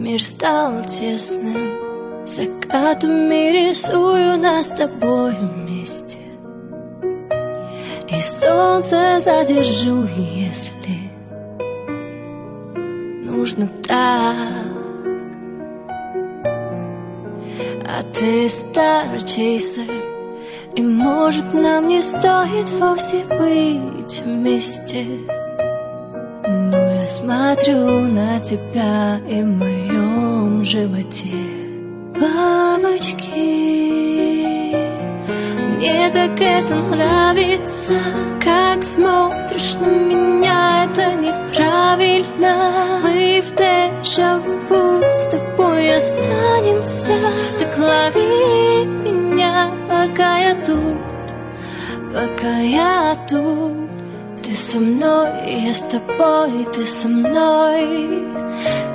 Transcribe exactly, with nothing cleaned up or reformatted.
Мир стал тесным, закатами рисую нас с тобой вместе. И солнце задержу, если нужно так. А ты старчейсер, и может нам не стоит вовсе быть вместе. Но я смотрю на тебя, и в моем животе бабочки. Мне так это нравится, как смотришь на меня, это неправильно. Мы в дежавю с тобой останемся. Так лови меня, пока я тут, пока я тут. Ты со мной, я с тобой, ты со мной.